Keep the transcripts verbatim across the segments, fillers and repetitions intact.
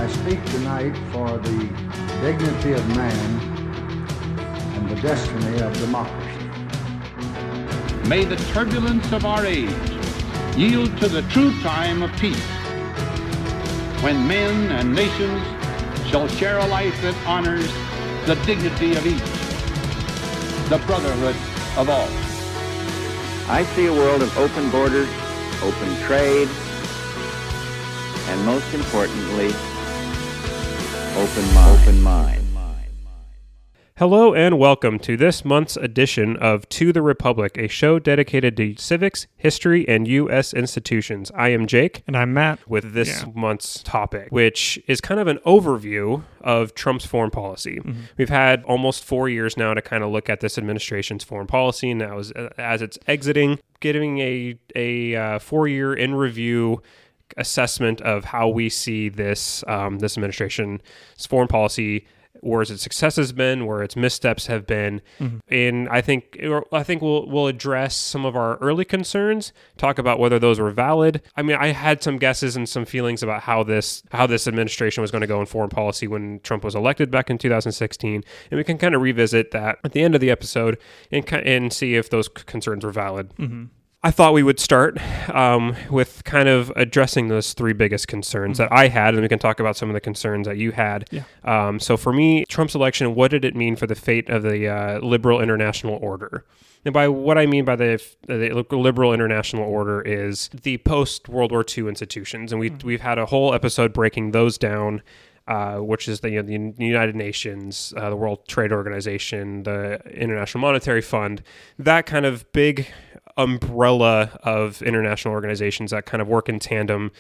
I speak tonight for the dignity of man and the destiny of democracy. May the turbulence of our age yield to the true time of peace, when men and nations shall share a life that honors the dignity of each, the brotherhood of all. I see a world of open borders, open trade, and most importantly, open mind. Open mind. Hello and welcome to this month's edition of To the Republic, a show dedicated to civics, history, and U S institutions. I am Jake. And I'm Matt. With this yeah. month's topic, which is kind of an overview of Trump's foreign policy. Mm-hmm. We've had almost four years now to kind of look at this administration's foreign policy. Now, as, as it's exiting, giving a, a uh, four-year in review assessment of how we see this um, this administration's foreign policy, where its successes been, where its missteps have been, mm-hmm. and I think I think we'll we'll address some of our early concerns, talk about whether those were valid. I mean, I had some guesses and some feelings about how this how this administration was going to go in foreign policy when Trump was elected back in two thousand sixteen, and we can kind of revisit that at the end of the episode and and see if those concerns were valid. Mm-hmm. I thought we would start um, with kind of addressing those three biggest concerns mm-hmm. that I had, and we can talk about some of the concerns that you had. Yeah. Um, so for me, Trump's election, what did it mean for the fate of the uh, liberal international order? And by what I mean by the, the liberal international order is the post-World War Two institutions, and we mm-hmm. we've had a whole episode breaking those down. Uh, which is the, you know, the United Nations, uh, the World Trade Organization, the International Monetary Fund, that kind of big umbrella of international organizations that kind of work in tandem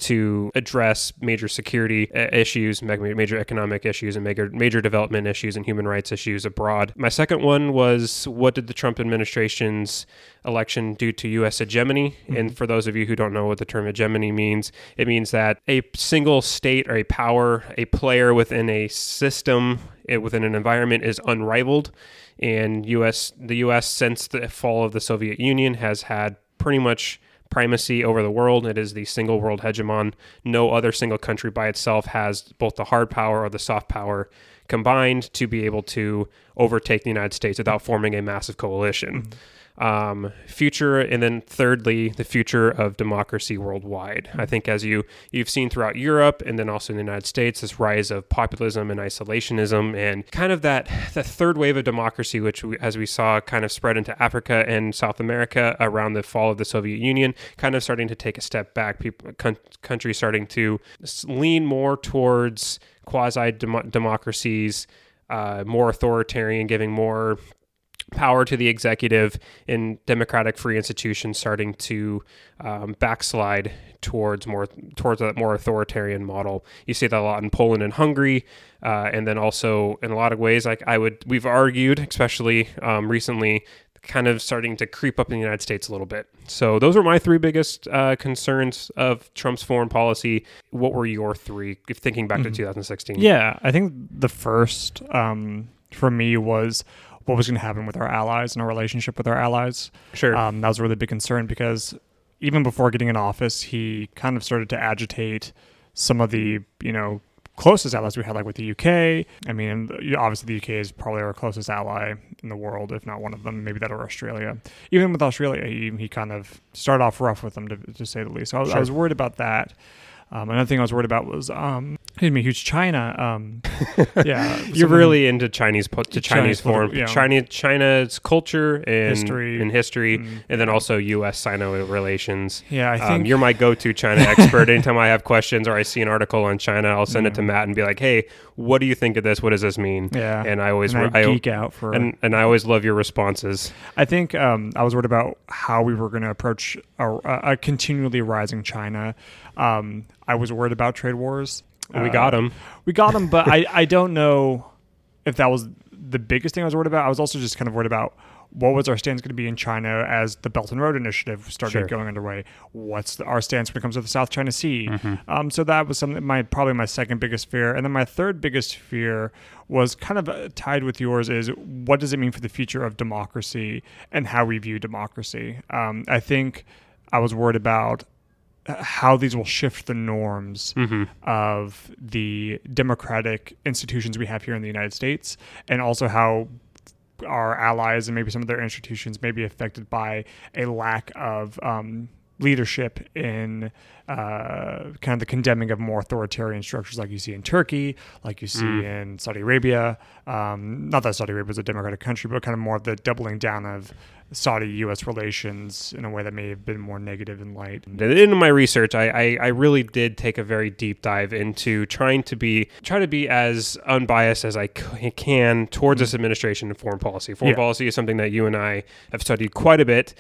to address major security issues, major economic issues, and major, major development issues and human rights issues abroad. My second one was, what did the Trump administration's election do to U S hegemony? Mm-hmm. And for those of you who don't know what the term hegemony means, it means that a single state or a power, a player within a system, within an environment is unrivaled. And U S the U S, since the fall of the Soviet Union, has had pretty much primacy over the world. It is the single world hegemon. No other single country by itself has both the hard power or the soft power combined to be able to overtake the United States without forming a massive coalition. Mm-hmm. Um, future, and then thirdly, the future of democracy worldwide. I think as you, you've seen throughout Europe and then also in the United States, this rise of populism and isolationism and kind of that, that third wave of democracy, which we, as we saw kind of spread into Africa and South America around the fall of the Soviet Union, kind of starting to take a step back. People, con- countries starting to lean more towards quasi-democracies, uh, more authoritarian, giving more power to the executive, and democratic free institutions starting to um, backslide towards more towards a more authoritarian model. You see that a lot in Poland and Hungary, uh, and then also in a lot of ways, like I would, we've argued, especially um, recently, kind of starting to creep up in the United States a little bit. So those were my three biggest uh, concerns of Trump's foreign policy. What were your three, if thinking back mm-hmm. to two thousand sixteen? Yeah, I think the first um, for me was what was going to happen with our allies and our relationship with our allies. Sure. Um, that was a really big concern because even before getting in office, he kind of started to agitate some of the, you know, closest allies we had, like with the U K. I mean, obviously the U K is probably our closest ally in the world, if not one of them, maybe that or Australia. Even with Australia, he, he kind of started off rough with them, to, to say the least. So I was, sure. I was worried about that. Um, another thing I was worried about was, um, excuse me, huge China. Um, yeah, you're really into Chinese to Chinese, Chinese foreign, yeah. China, China's culture and history, and history, mm-hmm. and then also U S Sino relations. Yeah, I think um, you're my go-to China expert. Anytime I have questions or I see an article on China, I'll send yeah. it to Matt and be like, "Hey, what do you think of this? What does this mean?" Yeah, and I always and I, I geek out for and and I always love your responses. I think um, I was worried about how we were going to approach a, a continually rising China. Um, I was worried about trade wars. We uh, got them. We got them, but I, I don't know if that was the biggest thing I was worried about. I was also just kind of worried about what was our stance going to be in China as the Belt and Road Initiative started sure. going underway. What's the, our stance when it comes to the South China Sea? Mm-hmm. Um, so that was something my probably my second biggest fear. And then my third biggest fear was kind of uh, tied with yours is what does it mean for the future of democracy and how we view democracy? Um, I think I was worried about how these will shift the norms Mm-hmm. of the democratic institutions we have here in the United States, and also how our allies and maybe some of their institutions may be affected by a lack of um, leadership in uh, kind of the condemning of more authoritarian structures like you see in Turkey, like you see Mm. in Saudi Arabia. Um, not that Saudi Arabia is a democratic country, but kind of more of the doubling down of Saudi-U S relations in a way that may have been more negative in light. In my research, I, I, I really did take a very deep dive into trying to be try to be as unbiased as I c- can towards this administration and foreign policy. Foreign Yeah. policy is something that you and I have studied quite a bit,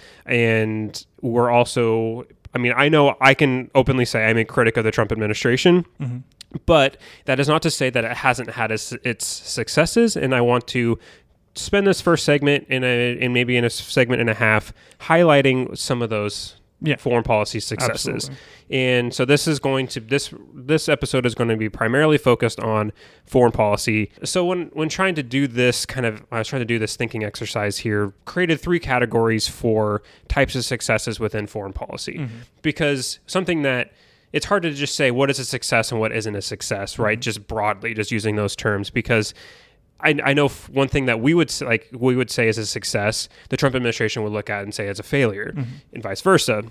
and we're also. I mean, I know I can openly say I'm a critic of the Trump administration. Mm-hmm. But that is not to say that it hasn't had its, its successes, and I want to spend this first segment in a in maybe in a segment and a half highlighting some of those Yeah. foreign policy successes. Absolutely. And so this is going to this this episode is going to be primarily focused on foreign policy. So when when trying to do this kind of I was trying to do this thinking exercise here, created three categories for types of successes within foreign policy. Mm-hmm. Because something that it's hard to just say what is a success and what isn't a success, right? Mm-hmm. Just broadly, just using those terms, because I, I know f- one thing that we would s- like we would say is a success, the Trump administration would look at and say it's a failure, Mm-hmm. and vice versa.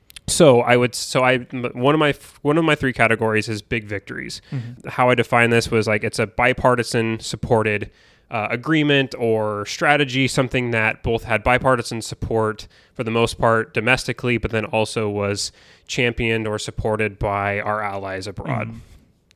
So I would so I m- one of my f- one of my three categories is big victories. Mm-hmm. How I define this was like it's a bipartisan supported uh, agreement or strategy, something that both had bipartisan support for the most part domestically, but then also was championed or supported by our allies abroad. Mm-hmm.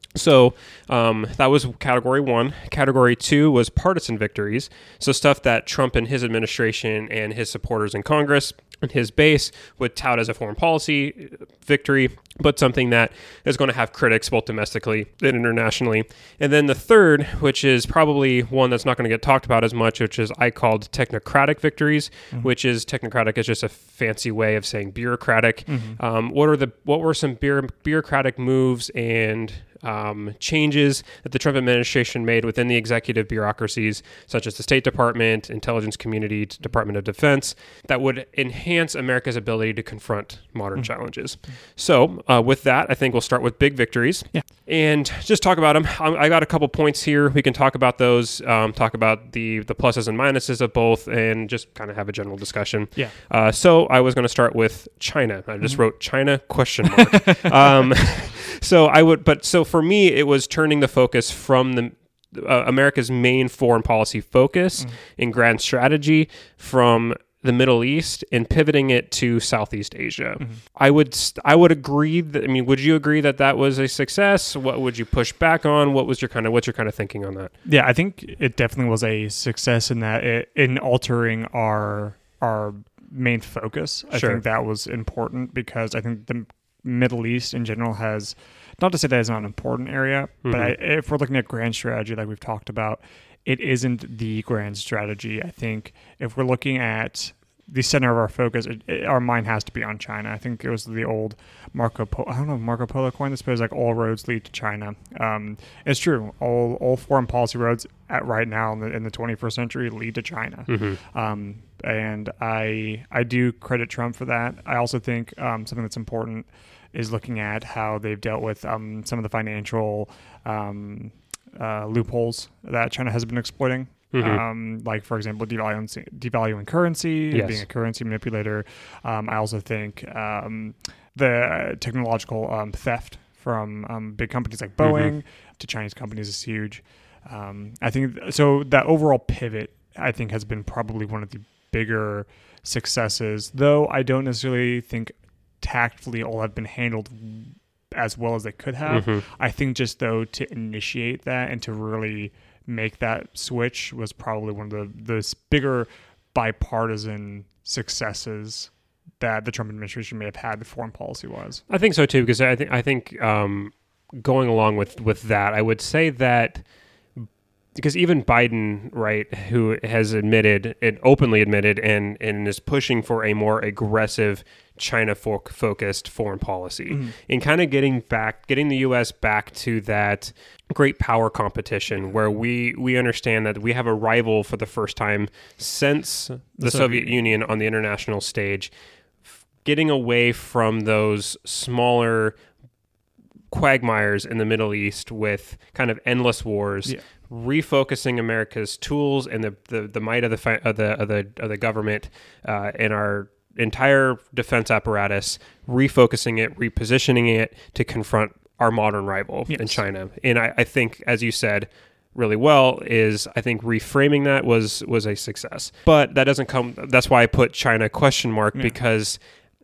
So um, that was category one. Category two was partisan victories. So stuff that Trump and his administration and his supporters in Congress and his base would tout as a foreign policy victory, but something that is going to have critics both domestically and internationally. And then the third, which is probably one that's not going to get talked about as much, which is I called technocratic victories, mm-hmm. which is technocratic is just a fancy way of saying bureaucratic. Mm-hmm. Um, what are the what were some bureau- bureaucratic moves and Um, changes that the Trump administration made within the executive bureaucracies, such as the State Department, Intelligence Community, Department of Defense, that would enhance America's ability to confront modern mm-hmm. challenges. So uh, with that, I think we'll start with big victories yeah. and just talk about them. I, I got a couple points here. We can talk about those, um, talk about the, the pluses and minuses of both, and just kind of have a general discussion. Yeah. Uh, so I was going to start with China. I just mm-hmm. wrote China question mark. um, so I would, but so for me, it was turning the focus from the uh, America's main foreign policy focus mm-hmm. and grand strategy from the Middle East and pivoting it to Southeast Asia. Mm-hmm. I would I would agree that, I mean, would you agree that that was a success? What would you push back on? What was your kind of what's your kind of thinking on that? Yeah, I think it definitely was a success in that it, in altering our our main focus. I Sure. think that was important because I think the Middle East in general has, not to say that it's not an important area, mm-hmm. but I, if we're looking at grand strategy like we've talked about, it isn't the grand strategy. I think if we're looking at the center of our focus, it, it, our mind has to be on China. I think it was the old Marco Polo, I don't know if Marco Polo coined this, but it's like all roads lead to China. Um, it's true. All all foreign policy roads at right now in the, in the twenty-first century lead to China. Mm-hmm. Um, and I I do credit Trump for that. I also think um, something that's important is looking at how they've dealt with um, some of the financial um, uh, loopholes that China has been exploiting. Mm-hmm. Um, like, for example, devaluing, devaluing currency, yes. being a currency manipulator. Um, I also think um, the technological um, theft from um, big companies like Boeing mm-hmm. to Chinese companies is huge. Um, I think th- so. That overall pivot, I think, has been probably one of the bigger successes, though I don't necessarily think tactfully all have been handled as well as they could have. Mm-hmm. I think just though to initiate that and to really make that switch was probably one of the the bigger bipartisan successes that the Trump administration may have had foreign policy wise. I think so too, because I think I think um, going along with with that, I would say that. Because even Biden, right, who has admitted, and openly admitted, and, and is pushing for a more aggressive China-focused foreign policy, mm-hmm. and kind of getting back, getting the U S back to that great power competition where we, we understand that we have a rival for the first time since the, the Soviet, Soviet Union on the international stage, getting away from those smaller quagmires in the Middle East with kind of endless wars, yeah. refocusing America's tools and the, the, the might of the, fi- of the of the of the government uh, and our entire defense apparatus, refocusing it, repositioning it to confront our modern rival yes. in China. And I, I think, as you said really well, is I think reframing that was was a success. But that doesn't come, that's why I put China question mark, yeah. because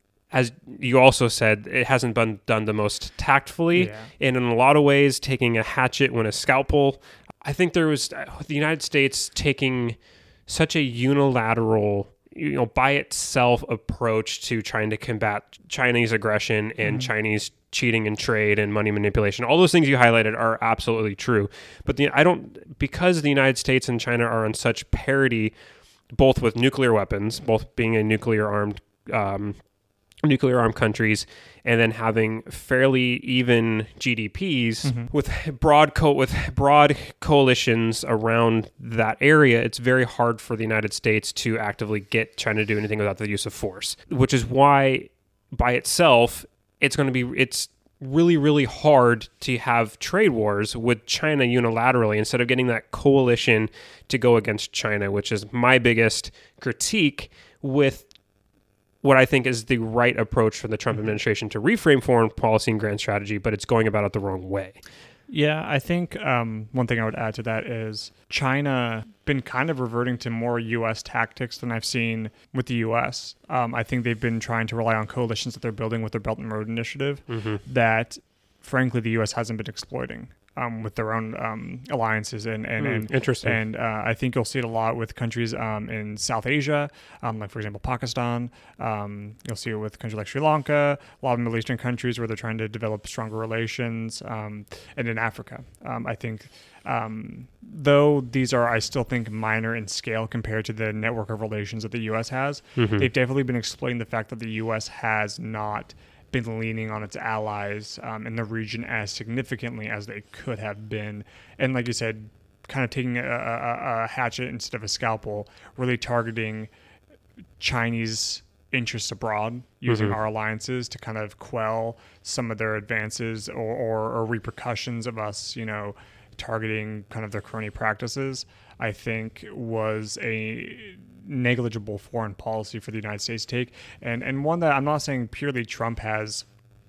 as you also said, it hasn't been done the most tactfully, yeah. and in a lot of ways, taking a hatchet when a scalpel. I think there was the United States taking such a unilateral, you know, by itself approach to trying to combat Chinese aggression and mm-hmm. Chinese cheating in trade and money manipulation. All those things you highlighted are absolutely true. But the, I don't, because the United States and China are on such parity, both with nuclear weapons, both being a nuclear armed um, nuclear armed countries, and then having fairly even G D Ps mm-hmm. with broad co- with broad coalitions around that area, it's very hard for the United States to actively get China to do anything without the use of force, which is why by itself it's going to be it's really really hard to have trade wars with China unilaterally instead of getting that coalition to go against China, which is my biggest critique with what I think is the right approach for the Trump administration to reframe foreign policy and grand strategy, but it's going about it the wrong way. Yeah, I think um, one thing I would add to that is China been kind of reverting to more U S tactics than I've seen with the U S. Um, I think they've been trying to rely on coalitions that they're building with their Belt and Road Initiative mm-hmm. that, frankly, the U S hasn't been exploiting. Um, with their own um, alliances and and, mm, and interesting, and uh, I think you'll see it a lot with countries um, in South Asia, um, like for example Pakistan. Um, you'll see it with countries like Sri Lanka, a lot of Middle Eastern countries where they're trying to develop stronger relations, um, and in Africa. Um, I think, um, though these are, I still think minor in scale compared to the network of relations that the U S has. Mm-hmm. They've definitely been exploiting the fact that the U S has not been leaning on its allies um, in the region as significantly as they could have been. And like you said, kind of taking a, a, a hatchet instead of a scalpel, really targeting Chinese interests abroad, using mm-hmm. our alliances to kind of quell some of their advances or, or, or repercussions of us, you know, targeting kind of their crony practices, I think was a negligible foreign policy for the United States to take, and and one that I'm not saying purely Trump has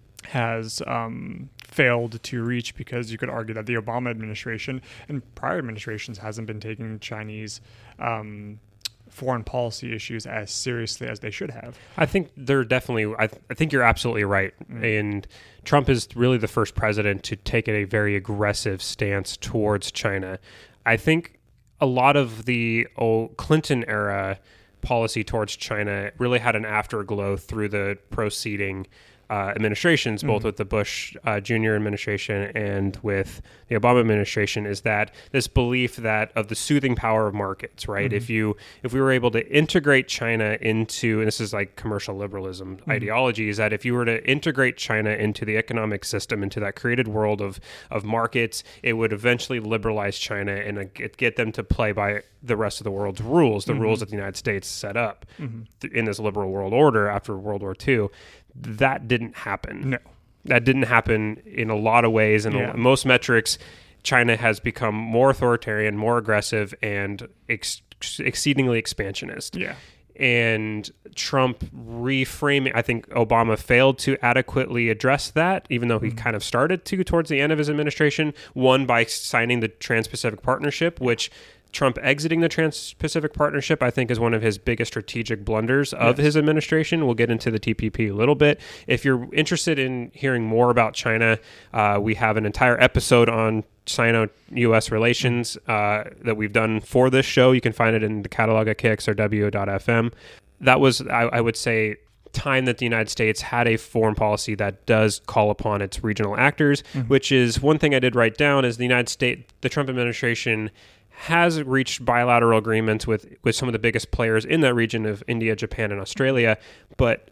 has um, failed to reach, because you could argue that the Obama administration and prior administrations hasn't been taking Chinese um, foreign policy issues as seriously as they should have. I think they're definitely, I, th- I think you're absolutely right. Mm-hmm. And Trump is really the first president to take a very aggressive stance towards China. I think a lot of the old Clinton era policy towards China really had an afterglow through the proceeding uh, administrations, both mm-hmm. with the Bush uh, Junior administration and with the Obama administration, is that this belief that of the soothing power of markets, right? Mm-hmm. If you if we were able to integrate China into, and this is like commercial liberalism mm-hmm. ideology, is that if you were to integrate China into the economic system, into that created world of of markets, it would eventually liberalize China and uh, get, get them to play by the rest of the world's rules, the mm-hmm. rules that the United States set up mm-hmm. th- in this liberal world order after World War Two. That didn't happen. No. That didn't happen in a lot of ways. And yeah. most metrics, China has become more authoritarian, more aggressive, and ex- exceedingly expansionist. Yeah. And Trump reframing, I think Obama failed to adequately address that, even though he mm-hmm. kind of started to towards the end of his administration. One, by signing the Trans-Pacific Partnership, which Trump exiting the Trans-Pacific Partnership, I think, is one of his biggest strategic blunders of yes. his administration. We'll get into the T P P a little bit. If you're interested in hearing more about China, uh, we have an entire episode on Sino-U S relations uh, that we've done for this show. You can find it in the catalog at K X R W dot F M. That was, I, I would say, time that the United States had a foreign policy that does call upon its regional actors, mm-hmm. which is one thing I did write down is the United States, the Trump administration has reached bilateral agreements with, with some of the biggest players in that region of India, Japan, and Australia. But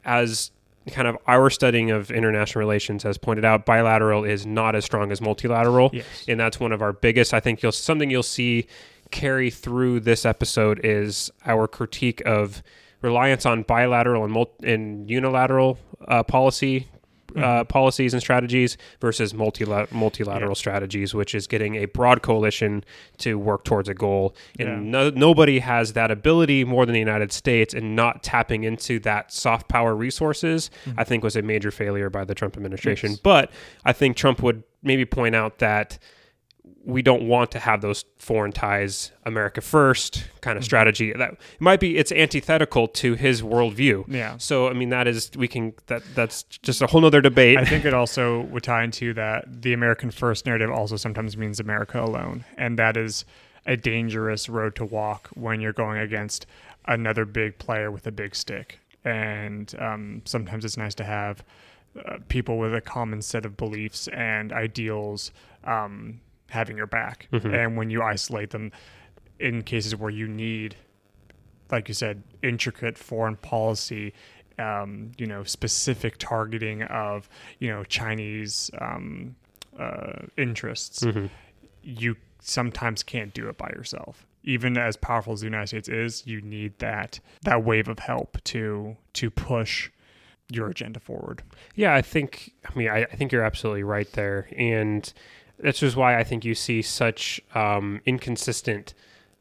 as kind of our studying of international relations has pointed out, bilateral is not as strong as multilateral. Yes. And that's one of our biggest, I think you'll something you'll see carry through this episode is our critique of reliance on bilateral and, multi- and unilateral uh, policy uh, mm-hmm. policies and strategies versus multilateral multilateral yeah. strategies, which is getting a broad coalition to work towards a goal. And yeah. no, nobody has that ability more than the United States, and not tapping into that soft power resources, mm-hmm. I think was a major failure by the Trump administration. Yes. But I think Trump would maybe point out that we don't want to have those foreign ties, America first kind of mm-hmm. strategy. That might be, it's antithetical to his worldview. Yeah. So, I mean, that is, we can, that that's just a whole nother debate. I think it also would tie into that the American first narrative also sometimes means America alone. And that is a dangerous road to walk when you're going against another big player with a big stick. And um, sometimes it's nice to have uh, people with a common set of beliefs and ideals um, having your back. Mm-hmm. And when you isolate them in cases where you need, like you said, intricate foreign policy, um, you know, specific targeting of, you know, Chinese um, uh, interests, mm-hmm. you sometimes can't do it by yourself. Even as powerful as the United States is, you need that that wave of help to to push your agenda forward. Yeah, I think, I mean, I, I think you're absolutely right there. And that's just why I think you see such um, inconsistent.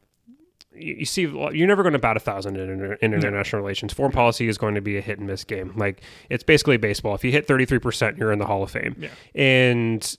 You, you see, you're never going to bat a thousand in, inter, in international no. relations. Foreign policy is going to be a hit and miss game. Like, it's basically baseball. If you hit thirty-three percent, you're in the Hall of Fame. Yeah. And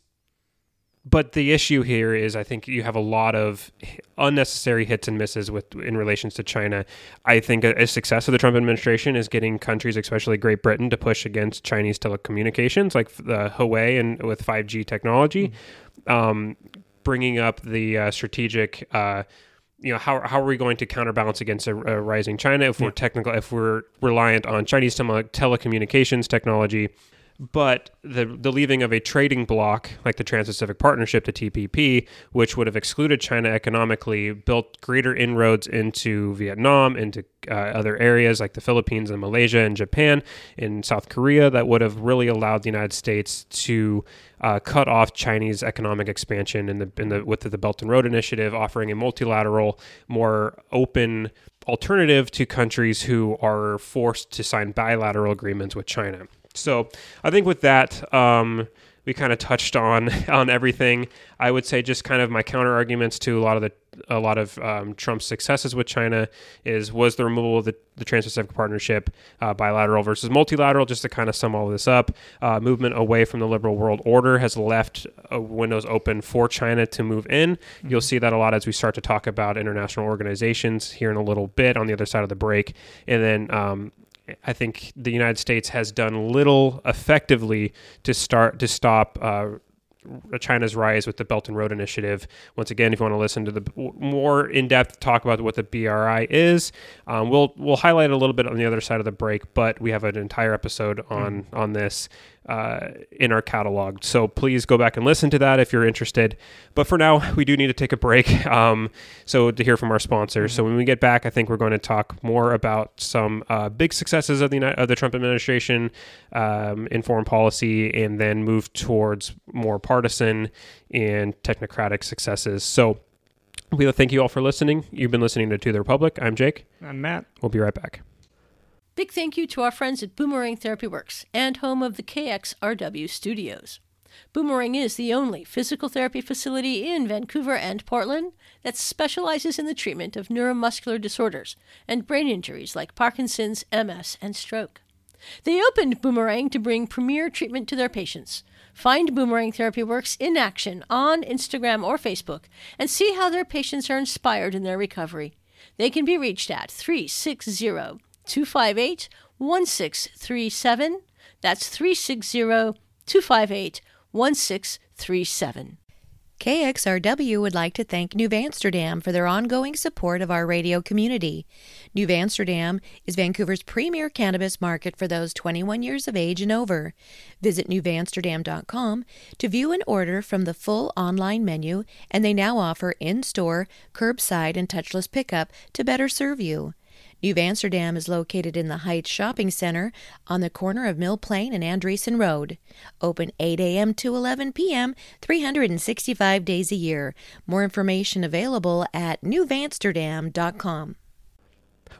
but the issue here is, I think you have a lot of unnecessary hits and misses with in relations to China. I think a, a success of the Trump administration is getting countries, especially Great Britain, to push against Chinese telecommunications, like the Huawei and with five G technology, mm-hmm. um, bringing up the uh, strategic. Uh, you know, how how are we going to counterbalance against a, a rising China if yeah. we're technical, if we're reliant on Chinese tele- telecommunications technology? But the the leaving of a trading bloc like the Trans-Pacific Partnership, the T P P, which would have excluded China economically, built greater inroads into Vietnam, into uh, other areas like the Philippines and Malaysia and Japan, in South Korea, that would have really allowed the United States to uh, cut off Chinese economic expansion in the in the with the Belt and Road Initiative, offering a multilateral, more open alternative to countries who are forced to sign bilateral agreements with China. So I think with that, um, we kind of touched on on everything. I would say just kind of my counter arguments to a lot of the a lot of um, Trump's successes with China is was the removal of the, the Trans-Pacific Partnership, uh, bilateral versus multilateral. Just to kind of sum all of this up, uh, movement away from the liberal world order has left uh, windows open for China to move in. Mm-hmm. You'll see that a lot as we start to talk about international organizations here in a little bit on the other side of the break, and then. Um, I think the United States has done little effectively to start to stop uh, China's rise with the Belt and Road Initiative. Once again, if you want to listen to the more in-depth talk about what the B R I is, um, we'll we'll highlight a little bit on the other side of the break. But we have an entire episode on mm. on this uh, in our catalog, so please go back and listen to that if you're interested. But for now, we do need to take a break. Um, so to hear from our sponsors. Mm. So when we get back, I think we're going to talk more about some uh, big successes of the of the Trump administration um, in foreign policy, and then move towards more partisan and technocratic successes. So we thank you all for listening. You've been listening to To the Republic. I'm Jake. I'm Matt. We'll be right back. Big thank you to our friends at Boomerang Therapy Works and home of the K X R W studios. Boomerang is the only physical therapy facility in Vancouver and Portland that specializes in the treatment of neuromuscular disorders and brain injuries like Parkinson's, M S, and stroke. They opened Boomerang to bring premier treatment to their patients. Find Boomerang Therapy Works in action on Instagram or Facebook and see how their patients are inspired in their recovery. They can be reached at three six zero, two five eight, one six three seven. That's three six zero, two five eight, one six three seven. K X R W would like to thank New Amsterdam for their ongoing support of our radio community. New Amsterdam is Vancouver's premier cannabis market for those twenty-one years of age and over. Visit new amsterdam dot com to view and order from the full online menu, and they now offer in-store, curbside, and touchless pickup to better serve you. New Amsterdam is located in the Heights Shopping Center on the corner of Mill Plain and Andresen Road. Open eight a.m. to eleven p.m., three hundred sixty-five days a year. More information available at new amsterdam dot com.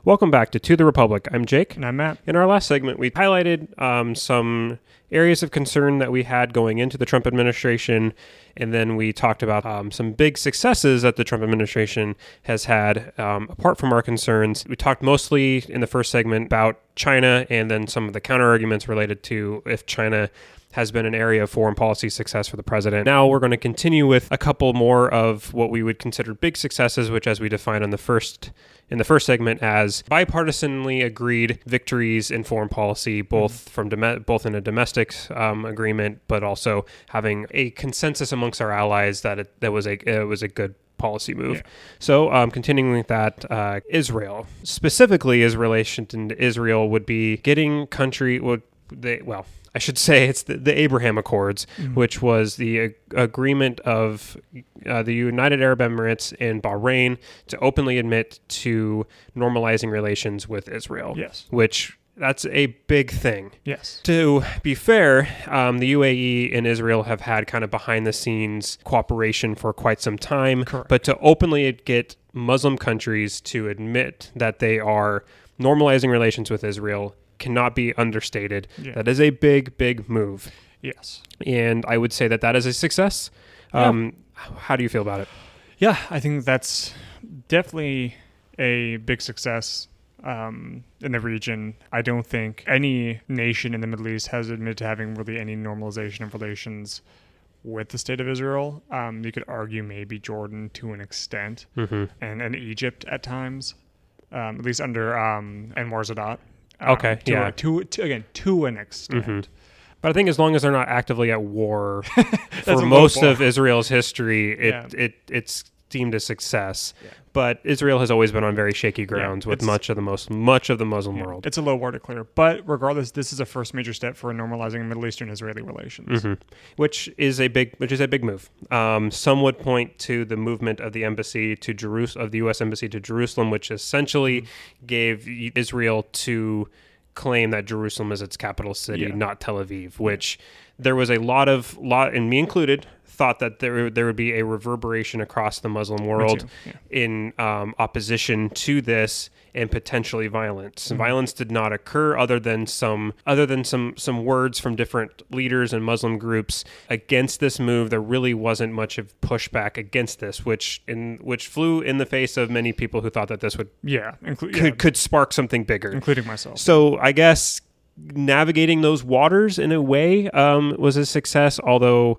Welcome back to To the Republic. I'm Jake. And I'm Matt. In our last segment, we highlighted um, some areas of concern that we had going into the Trump administration, and then we talked about um, some big successes that the Trump administration has had um, apart from our concerns. We talked mostly in the first segment about China and then some of the counter-arguments related to if China has been an area of foreign policy success for the president. Now we're going to continue with a couple more of what we would consider big successes, which as we defined in the first in the first segment as bipartisanly agreed victories in foreign policy, both mm-hmm. from dom- both in a domestic um, agreement, but also having a consensus amongst our allies that it, that was a it was a good policy move. Yeah. So um, continuing with that, uh, Israel, specifically as relation to Israel would be getting country, would they, well, I should say it's the, the Abraham Accords, mm-hmm. which was the uh, agreement of uh, the United Arab Emirates and Bahrain to openly admit to normalizing relations with Israel. Yes. Which that's a big thing. Yes. To be fair, um, the U A E and Israel have had kind of behind the scenes cooperation for quite some time. Correct. But to openly get Muslim countries to admit that they are normalizing relations with Israel cannot be understated. Yeah. That is a big, big move. Yes. And I would say that that is a success. Um, yeah. How do you feel about it? Yeah, I think that's definitely a big success um, in the region. I don't think any nation in the Middle East has admitted to having really any normalization of relations with the state of Israel. Um, you could argue maybe Jordan to an extent, mm-hmm. and, and Egypt at times, um, at least under um, Anwar Sadat. Um, okay, to, yeah. To, to, again, to an extent. Mm-hmm. But I think as long as they're not actively at war for most of Israel's history, it, yeah. it it's deemed a success. Yeah. But Israel has always been on very shaky grounds yeah, with much of the most much of the Muslim yeah, world. It's a low bar to clear. But regardless, this is a first major step for normalizing Middle Eastern-Israeli relations, mm-hmm. which is a big which is a big move. Um, some would point to the movement of the embassy to Jerusalem, of the U S embassy to Jerusalem, which essentially mm-hmm. gave Israel to claim that Jerusalem is its capital city, yeah. not Tel Aviv. Which there was a lot of lot, and me included, thought that there there would be a reverberation across the Muslim world yeah. in um, opposition to this and potentially violence. Mm-hmm. Violence did not occur, other than some other than some some words from different leaders and Muslim groups against this move. There really wasn't much of pushback against this, which in which flew in the face of many people who thought that this would yeah, inclu- could yeah. could spark something bigger, including myself. So I guess navigating those waters in a way um, was a success, although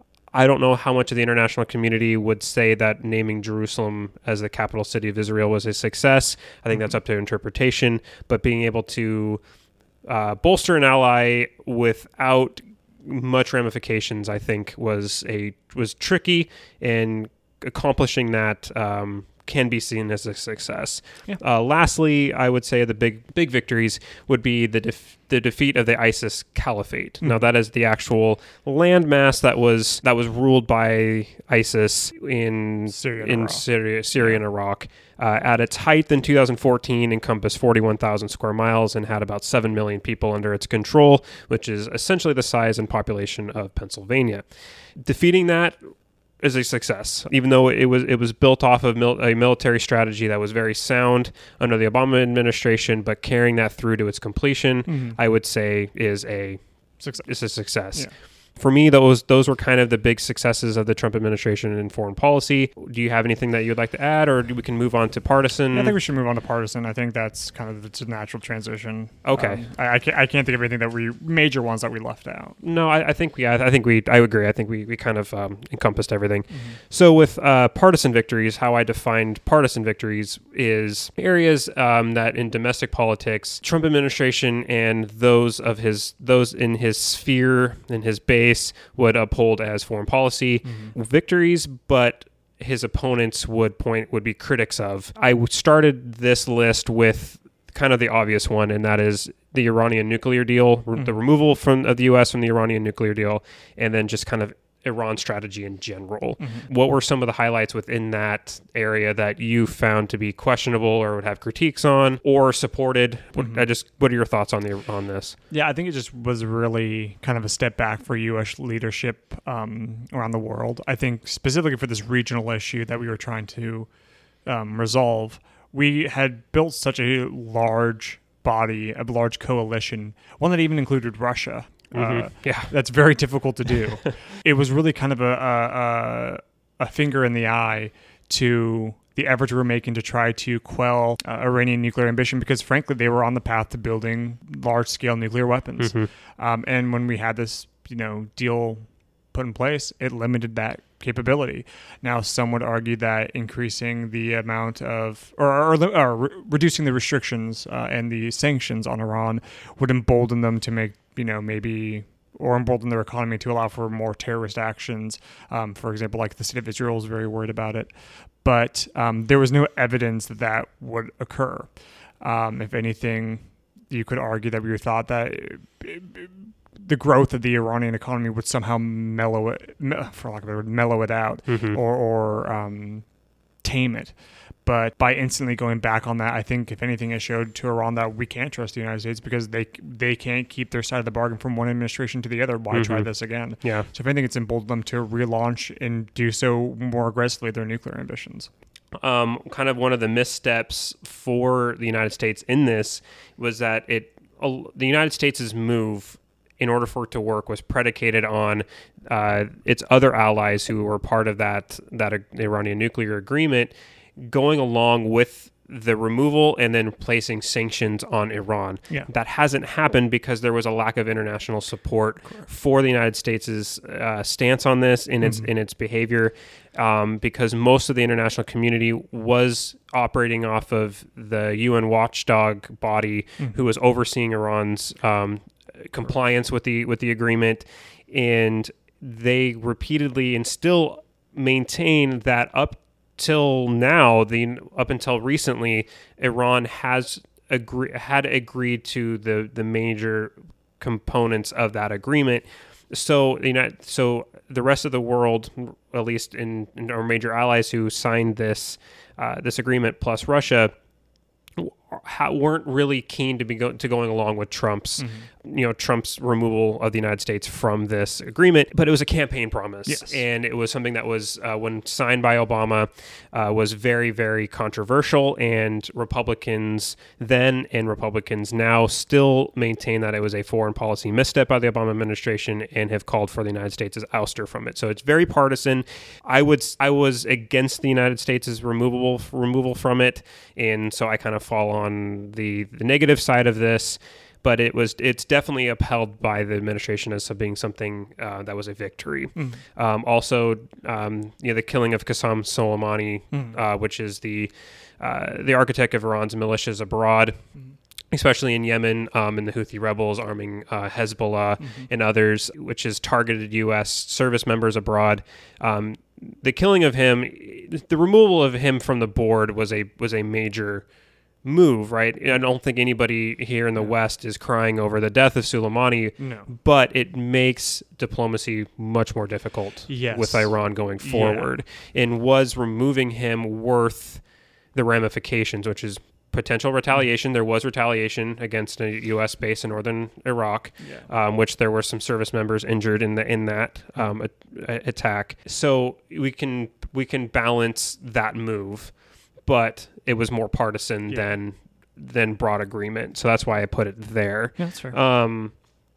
I don't know how much of the international community would say that naming Jerusalem as the capital city of Israel was a success. I think mm-hmm. that's up to interpretation. But being able to uh, bolster an ally without much ramifications, I think, was a was tricky, and accomplishing that um, can be seen as a success. Yeah. Uh, lastly, I would say the big big victories would be the def- the defeat of the ISIS caliphate. Mm-hmm. Now, that is the actual landmass that was that was ruled by ISIS in Syria, in Syria, Syria yeah. and Iraq. Uh, at its height in two thousand fourteen, encompassed forty-one thousand square miles and had about seven million people under its control, which is essentially the size and population of Pennsylvania. Defeating that is a success, even though it was it was built off of mil- a military strategy that was very sound under the Obama administration, but carrying that through to its completion, mm-hmm. I would say is a success. Is a success. Yeah. For me, those those were kind of the big successes of the Trump administration in foreign policy. Do you have anything that you'd like to add, or we can move on to partisan? I think we should move on to partisan. I think that's kind of the natural transition. Okay. Um, I, I, can't, I can't think of anything that we major ones that we left out. No, I, I think we. I think we. I agree. I think we, we kind of um, encompassed everything. Mm-hmm. So with uh, partisan victories, how I defined partisan victories is areas um, that in domestic politics, Trump administration and those of his those in his sphere, in his base, would uphold as foreign policy mm-hmm. victories, but his opponents would point would be critics of. I started this list with kind of the obvious one, and that is the Iranian nuclear deal, mm-hmm. the removal from of the U S from the Iranian nuclear deal, and then just kind of Iran strategy in general. Mm-hmm. What were some of the highlights within that area that you found to be questionable or would have critiques on or supported? What, mm-hmm. I just, what are your thoughts on the on this? Yeah, I think it just was really kind of a step back for U S leadership um, around the world. I think specifically for this regional issue that we were trying to um, resolve we had built such a large body, a large coalition, one that even included Russia. Mm-hmm. Uh, yeah. That's very difficult to do. It was really kind of a, a, a finger in the eye to the efforts we were making to try to quell uh, Iranian nuclear ambition, because frankly, they were on the path to building large-scale nuclear weapons. Mm-hmm. Um, and when we had this, you know, deal put in place, it limited that capability. Now, some would argue that increasing the amount of, or, or, or re- reducing the restrictions uh, and the sanctions on Iran would embolden them to make, you know, maybe, or embolden their economy to allow for more terrorist actions. Um, for example, like the state of Israel is very worried about it. But um, there was no evidence that that would occur. Um, if anything, you could argue that we thought that it, it, the growth of the Iranian economy would somehow mellow it, for lack of a better word, mellow it out, mm-hmm. or, or um, tame it. But by instantly going back on that, I think, if anything, it showed to Iran that we can't trust the United States, because they they can't keep their side of the bargain from one administration to the other. Why mm-hmm. try this again? Yeah. So if anything, it's emboldened them to relaunch and do so more aggressively their nuclear ambitions. Um, kind of one of the missteps for the United States in this was that it uh, the United States' move, in order for it to work, was predicated on uh, its other allies who were part of that that uh, Iranian nuclear agreement going along with the removal and then placing sanctions on Iran. Yeah. That hasn't happened because there was a lack of international support for the United States' uh, stance on this in its mm-hmm. in its behavior, um, because most of the international community was operating off of the U N watchdog body mm-hmm. who was overseeing Iran's um, compliance with the with the agreement, and they repeatedly and still maintain that up till now, the up until recently, Iran has agree, had agreed to the the major components of that agreement. So you know, so the rest of the world, at least in, in our major allies who signed this uh, this agreement, plus Russia, weren't really keen to be go- to going along with Trump's, mm-hmm. you know, Trump's removal of the United States from this agreement. But it was a campaign promise, yes. and it was something that was, uh, when signed by Obama, uh, was very, very controversial. And Republicans then and Republicans now still maintain that it was a foreign policy misstep by the Obama administration and have called for the United States' ouster from it. So it's very partisan. I would I was against the United States' removable removal from it, and so I kind of fall on on the, the negative side of this, but it was it's definitely upheld by the administration as being something uh, that was a victory. Mm. Um, also, um, you know, the killing of Qasem Soleimani, mm. uh, which is the uh, the architect of Iran's militias abroad, mm. especially in Yemen, um, and the Houthi rebels arming uh, Hezbollah mm-hmm. and others, which has targeted U S service members abroad. Um, the killing of him, the removal of him from the board was a was a major move, right? I don't think anybody here in the West is crying over the death of Soleimani, no. but it makes diplomacy much more difficult yes. with Iran going forward. Yeah. And was removing him worth the ramifications, which is potential retaliation? There was retaliation against a U S base in northern Iraq, yeah. um, which there were some service members injured in the in that um, a, a attack. So we can we can balance that move, but it was more partisan yeah. than than broad agreement. So that's why I put it there. Yeah, that's fair. Um,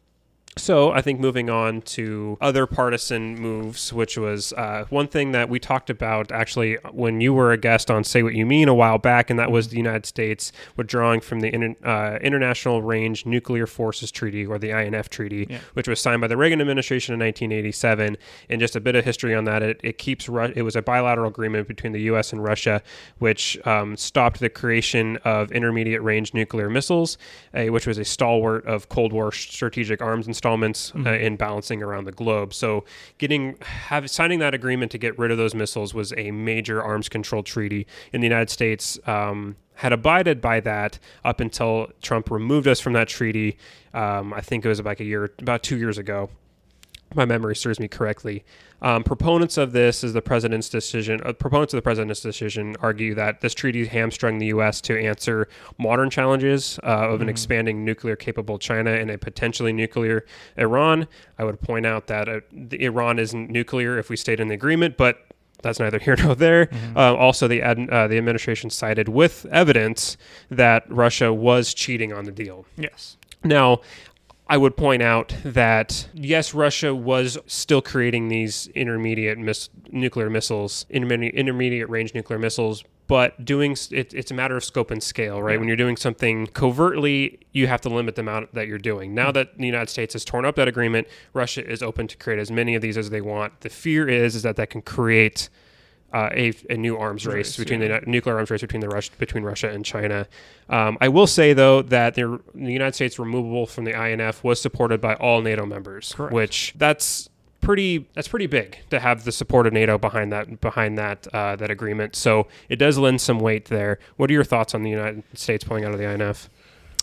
so I think moving on to other partisan moves, which was uh, one thing that we talked about actually when you were a guest on Say What You Mean a while back, and that was the United States withdrawing from the inter- uh, International Range Nuclear Forces Treaty, or the I N F Treaty, yeah. which was signed by the Reagan administration in nineteen eighty-seven. And just a bit of history on that, it, it keeps Ru- it was a bilateral agreement between the U S and Russia, which um, stopped the creation of intermediate range nuclear missiles, uh, which was a stalwart of Cold War strategic arms installations. Mm-hmm. Uh, in balancing around the globe. So getting have, signing that agreement to get rid of those missiles was a major arms control treaty, and the United States um, had abided by that up until Trump removed us from that treaty. Um, I think it was about a year, about two years ago. My memory serves me correctly. Um, proponents of this is the president's decision. Uh, proponents of the president's decision argue that this treaty hamstrung the U S to answer modern challenges uh, of mm-hmm. an expanding nuclear-capable China and a potentially nuclear Iran. I would point out that uh, the Iran isn't nuclear if we stayed in the agreement, but that's neither here nor there. Mm-hmm. Uh, also, the ad, uh, the administration cited with evidence that Russia was cheating on the deal. Yes. Now, I would point out that, yes, Russia was still creating these intermediate mis- nuclear missiles, intermediate, intermediate range nuclear missiles, but doing it, it's a matter of scope and scale, right? Yeah. When you're doing something covertly, you have to limit the amount that you're doing. Now mm-hmm. that the United States has torn up that agreement, Russia is open to create as many of these as they want. The fear is, is that that can create Uh, a, a new arms race, race between yeah. the nuclear arms race between the Rus- between Russia and China. Um, I will say though that the, the United States removal from the I N F was supported by all NATO members, Correct. which that's pretty that's pretty big to have the support of NATO behind that behind that uh, that agreement. So it does lend some weight there. What are your thoughts on the United States pulling out of the I N F?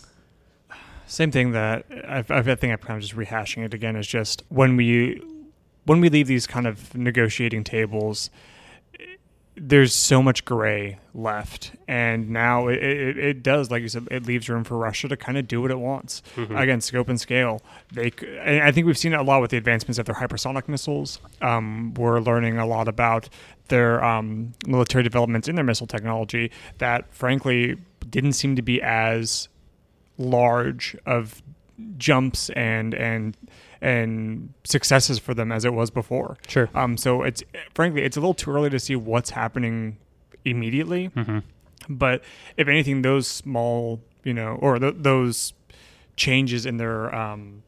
Same thing that I've, I think I'm kind of just rehashing it again. Is just when we when we leave these kind of negotiating tables, there's so much gray left, and now it, it, it does, like you said, it leaves room for Russia to kind of do what it wants. Mm-hmm. Again, scope and scale. They, and I think we've seen it a lot with the advancements of their hypersonic missiles. Um, we're learning a lot about their um, military developments in their missile technology that, frankly, didn't seem to be as large of jumps and and and successes for them as it was before. Sure. Um. So it's frankly it's a little too early to see what's happening immediately. Mm-hmm. But if anything, those small, you know, or th- those changes in their um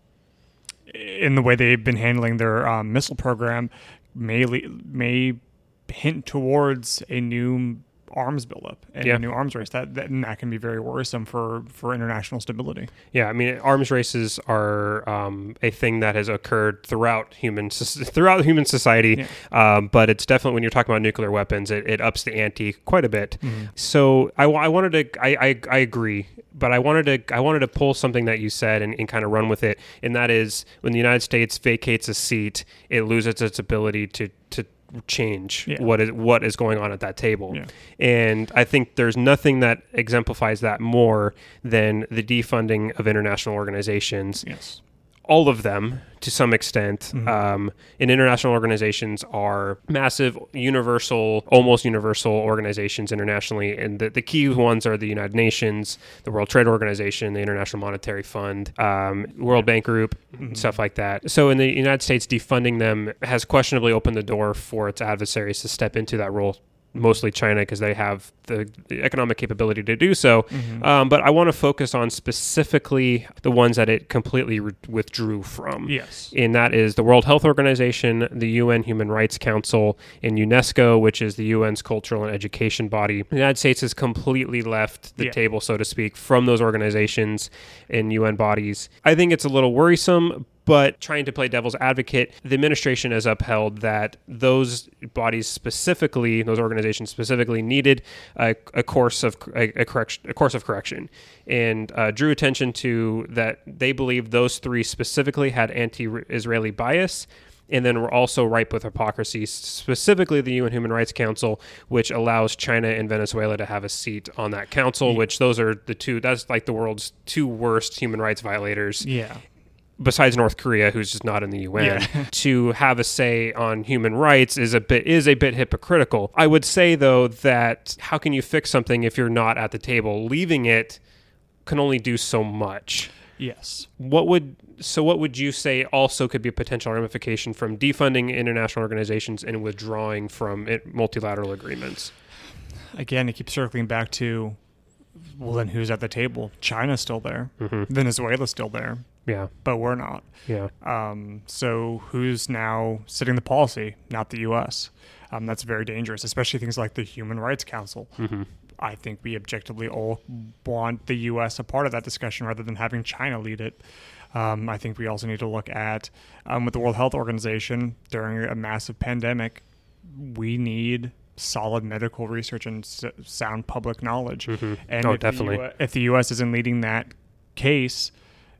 in the way they've been handling their um, missile program may le- may hint towards a new arms buildup and yeah. a new arms race that, that and that can be very worrisome for for international stability. Yeah, I mean, arms races are um, a thing that has occurred throughout human throughout human society, yeah. um, but it's definitely when you're talking about nuclear weapons, it, it ups the ante quite a bit. Mm-hmm. So I, I wanted to I, I I agree, but I wanted to I wanted to pull something that you said and, and kind of run with it, and that is when the United States vacates a seat, it loses its ability to to change yeah. what is what is going on at that table. Yeah. And I think there's nothing that exemplifies that more than the defunding of international organizations. Yes. All of them, to some extent, mm-hmm. um, and international organizations are massive, universal, almost universal organizations internationally. And the, the key ones are the United Nations, the World Trade Organization, the International Monetary Fund, um, World Bank Group, mm-hmm. stuff like that. So in the United States, defunding them has questionably opened the door for its adversaries to step into that role, mostly China, because they have the, the economic capability to do so. Mm-hmm. Um, but I want to focus on specifically the ones that it completely re- withdrew from. Yes. And that is the World Health Organization, the U N Human Rights Council, and UNESCO, which is the U N's cultural and education body. The United States has completely left the yeah. table, so to speak, from those organizations and U N bodies. I think it's a little worrisome, but trying to play devil's advocate, the administration has upheld that those bodies specifically, those organizations specifically, needed a, a course of a, a correction, a course of correction, and uh, drew attention to that they believed those three specifically had anti-Israeli bias, and then were also ripe with hypocrisy, specifically the U N Human Rights Council, which allows China and Venezuela to have a seat on that council, yeah. which those are the two, that's like the world's two worst human rights violators. Yeah. Besides North Korea, who's just not in the U N, yeah. to have a say on human rights is a bit is a bit hypocritical. I would say, though, that how can you fix something if you're not at the table? Leaving it can only do so much. Yes. What would so? What would you say also could be a potential ramification from defunding international organizations and withdrawing from it, multilateral agreements? Again, it keeps circling back to, well, then who's at the table? China's still there. Mm-hmm. Venezuela's still there. Yeah. But we're not. Yeah. Um, so who's now setting the policy? Not the U S. Um, that's very dangerous, especially things like the Human Rights Council. Mm-hmm. I think we objectively all want the U S a part of that discussion rather than having China lead it. Um, I think we also need to look at, um, with the World Health Organization, during a massive pandemic, we need solid medical research and s- sound public knowledge. Mm-hmm. And oh, if definitely. The U S, if the U S isn't leading that case,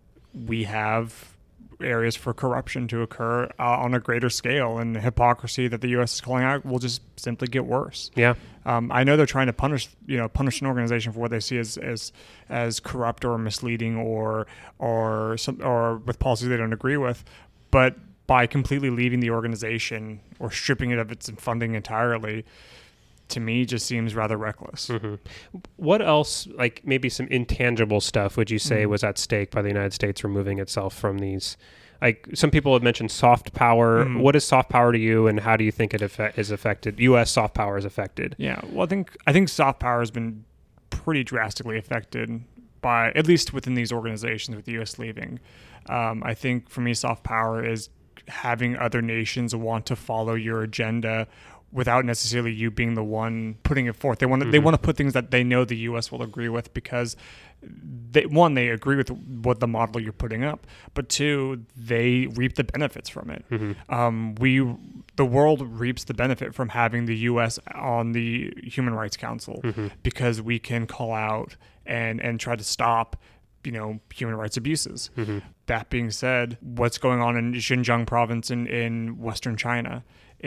we have areas for corruption to occur uh, on a greater scale, and the hypocrisy that the U S is calling out will just simply get worse. Yeah. Um, I know they're trying to punish, you know, punish an organization for what they see as as, as corrupt or misleading or or some or with policies they don't agree with, but by completely leaving the organization or stripping it of its funding entirely, to me, just seems rather reckless. Mm-hmm. What else, like maybe some intangible stuff, would you say mm-hmm. was at stake by the United States removing itself from these? Like some people have mentioned soft power. Mm-hmm. What is soft power to you, and how do you think it effect- is affected? U S soft power is affected. Yeah, well, I think I think soft power has been pretty drastically affected by, at least within these organizations, with the U S leaving. Um, I think for me, soft power is having other nations want to follow your agenda without necessarily you being the one putting it forth. They want to, mm-hmm. they want to put things that they know the U S will agree with because, they, one, they agree with what the model you're putting up, but two, they reap the benefits from it. Mm-hmm. Um, we, the world reaps the benefit from having the U S on the Human Rights Council mm-hmm. because we can call out and, and try to stop, you know, human rights abuses. Mm-hmm. That being said, what's going on in Xinjiang province in, in Western China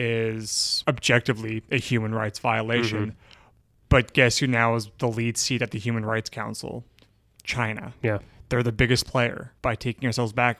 is objectively a human rights violation. Mm-hmm. But guess who now is the lead seat at the Human Rights Council? China. Yeah. They're the biggest player. By taking ourselves back,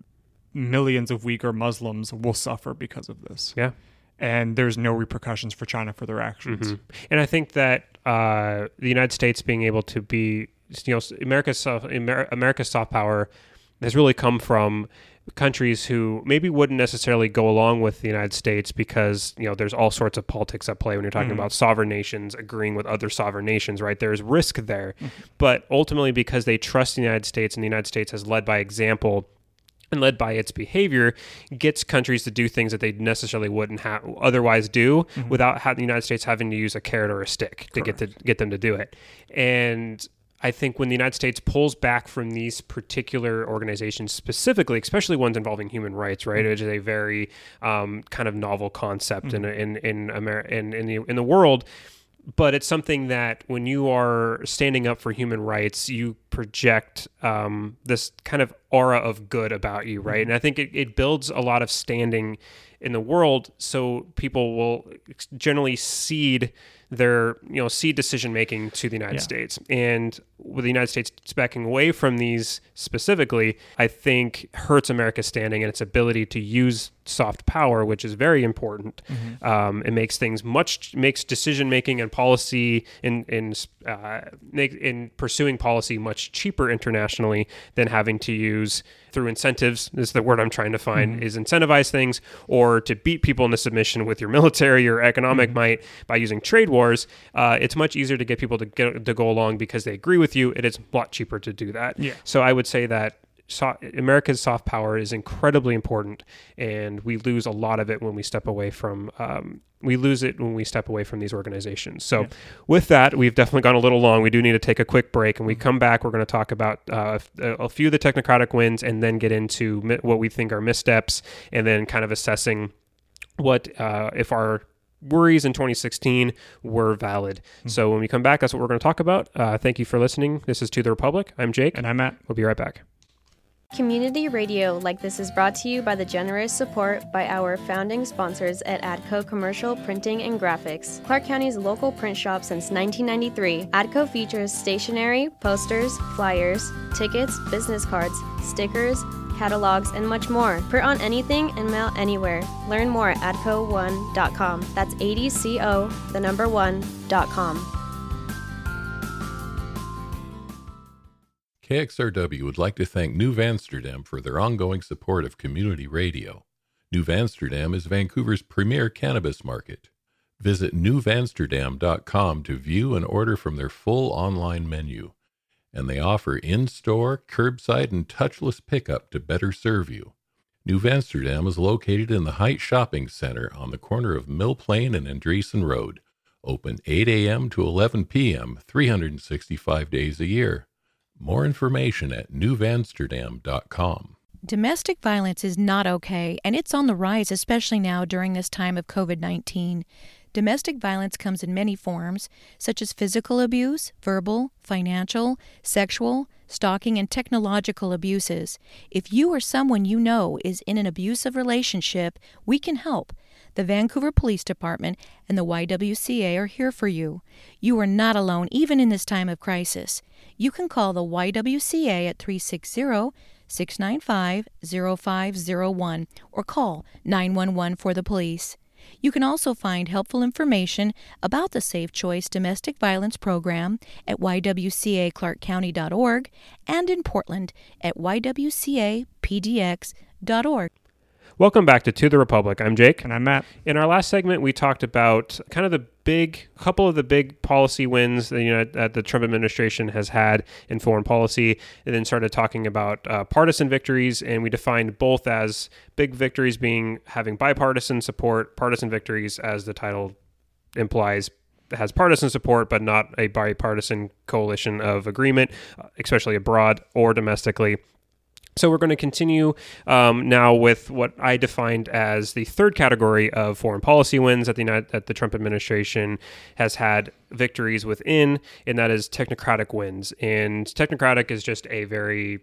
millions of Uyghur Muslims will suffer because of this. Yeah. And there's no repercussions for China for their actions. Mm-hmm. And I think that uh, the United States being able to be, you know, America's soft, America's soft power has really come from countries who maybe wouldn't necessarily go along with the United States because, you know, there's all sorts of politics at play when you're talking mm-hmm. about sovereign nations agreeing with other sovereign nations, right? There's risk there. Mm-hmm. But ultimately, because they trust the United States and the United States has led by example and led by its behavior, gets countries to do things that they necessarily wouldn't ha- otherwise do mm-hmm. without ha- the United States having to use a carrot or a stick to Correct. get to get them to do it. And I think when the United States pulls back from these particular organizations specifically, especially ones involving human rights, right, mm-hmm. which is a very um, kind of novel concept mm-hmm. in in in, Ameri- in in the in the world. But it's something that when you are standing up for human rights, you project um, this kind of aura of good about you, right? Mm-hmm. And I think it, it builds a lot of standing in the world, so people will generally cede their, you know, cede decision making to the United yeah. States. And with the United States backing away from these specifically, I think hurts America's standing and its ability to use soft power, which is very important. Mm-hmm. Um, it makes things much makes decision making and policy in in uh, make, in pursuing policy much cheaper internationally than having to use through incentives, is the word I'm trying to find, mm-hmm. is incentivize things or to beat people into submission with your military or economic mm-hmm. might by using trade wars. Uh, it's much easier to get people to get, to go along because they agree with you. It is a lot cheaper to do that. Yeah. So I would say that So, America's soft power is incredibly important, and we lose a lot of it when we step away from um, we lose it when we step away from these organizations. So, yeah. with that, we've definitely gone a little long. We do need to take a quick break, and we come back. We're going to talk about uh, a, a few of the technocratic wins, and then get into mi- what we think are missteps, and then kind of assessing what uh, if our worries in twenty sixteen were valid. Mm-hmm. So when we come back, that's what we're going to talk about. Uh, thank you for listening. This is To the Republic. I'm Jake. And I'm Matt. We'll be right back. Community radio like this is brought to you by the generous support by our founding sponsors at ADCO Commercial Printing and Graphics, Clark County's local print shop since nineteen ninety-three. ADCO features stationery, posters, flyers, tickets, business cards, stickers, catalogs, and much more. Print on anything and mail anywhere. Learn more at A D C O one dot com. That's A D C O, the number one, dot com. K X R W would like to thank New Amsterdam for their ongoing support of community radio. New Amsterdam is Vancouver's premier cannabis market. Visit new amsterdam dot com to view and order from their full online menu. And they offer in-store, curbside, and touchless pickup to better serve you. New Amsterdam is located in the Heights Shopping Center on the corner of Mill Plain and Andreessen Road. Open eight a.m. to eleven p.m., three hundred sixty-five days a year. More information at new amsterdam dot com. Domestic violence is not okay, and it's on the rise, especially now during this time of covid nineteen. Domestic violence comes in many forms, such as physical abuse, verbal, financial, sexual, stalking, and technological abuses. If you or someone you know is in an abusive relationship, we can help. The Vancouver Police Department and the Y W C A are here for you. You are not alone, even in this time of crisis. You can call the Y W C A at three six zero, six nine five, zero five zero one or call nine one one for the police. You can also find helpful information about the Safe Choice Domestic Violence Program at y w c a clark county dot org and in Portland at y w c a p d x dot org. Welcome back to To the Republic. I'm Jake. And I'm Matt. In our last segment, we talked about kind of the big, couple of the big policy wins that, you know, that the Trump administration has had in foreign policy, and then started talking about uh, partisan victories, and we defined both as big victories being having bipartisan support, partisan victories, as the title implies, has partisan support, but not a bipartisan coalition of agreement, especially abroad or domestically. So we're going to continue um, now with what I defined as the third category of foreign policy wins that the United, that the Trump administration has had victories within, and that is technocratic wins. And technocratic is just a very